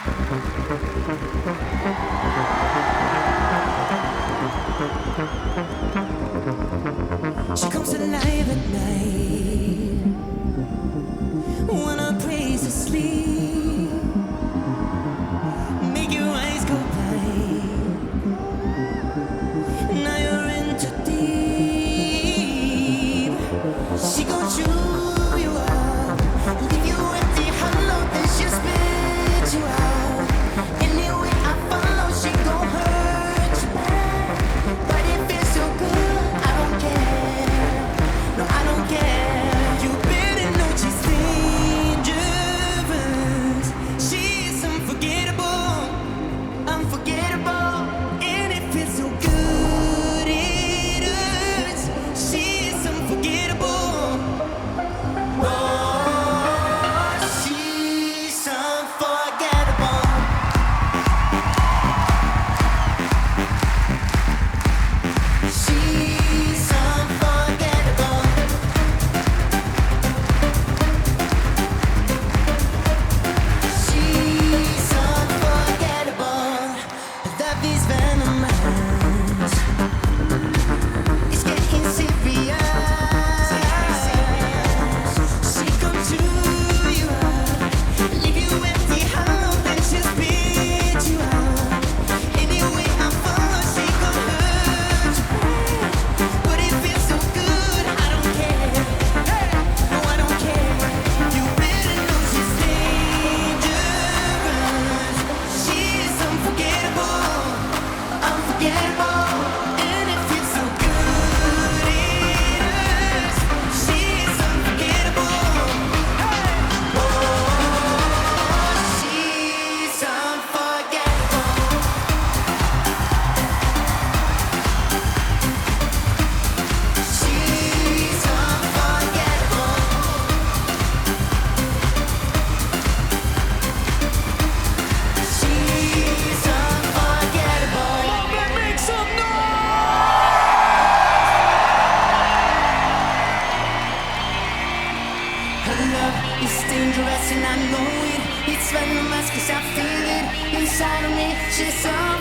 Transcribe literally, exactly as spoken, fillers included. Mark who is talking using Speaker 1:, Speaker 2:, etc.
Speaker 1: She comes alive at night when our praise is asleep. Make your eyes go blind. Now you're in too deep. She gon' chew you out, leave you empty, hollow, then she'll spit you out. Anyway I follow, she gon' hurt you bad, but it feels so good. I don't care, no I don't care. You better know she's dangerous. She's unforgettable, unforgettable, and it feels so good. It hurts. She's unforgettable. Oh, she's unforgettable. She's unforgettable. She's unforgettable. Love is venomous. It's getting serious. She gon' chew you out, leave you empty, hollow, then she'll spit you out. Anyway I follow, she gon' hurt you bad, but it feels so good. I don't care, no I don't care. You better know she's dangerous. She's unforgettable, unforgettable, and it feels so good. It hurts. She's unforgettable. Oh, she's unforgettable. She's unforgettable. She's unforgettable. Make some Her love is dangerous and I know it. It's venomous 'cause I feel it inside of me. She's so